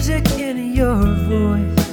music in your voice,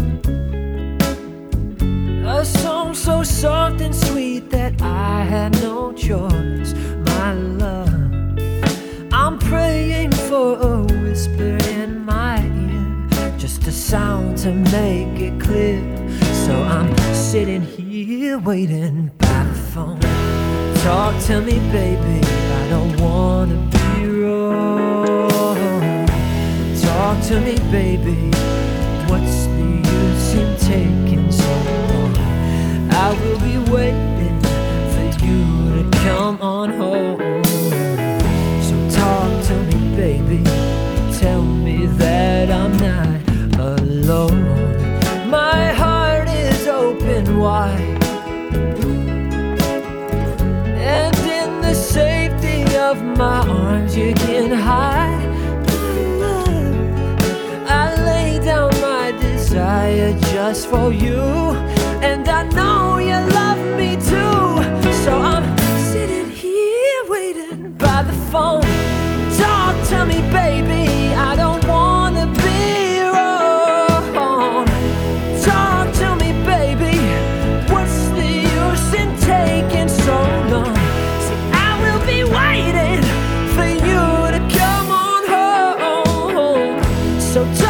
a song so soft and sweet that I had no choice. My love, I'm praying for a whisper in my ear, just a sound to make it clear. So I'm sitting here waiting by the phone. Talk to me, baby, I don't wanna be wrong. Talk to me, baby, what's the use in taking so long? I will be waiting for you to come on home. So talk to me, baby, tell me that I'm not alone. My heart is open wide, and in the safety of my arms you can hide. I lay down my desire just for you, and I know you love me too. So I'm sitting here waiting by the phone. Talk to me, baby, I don't wanna be wrong. Talk to me, baby, what's the use in taking so long? See, I will be waiting for you to come on home. So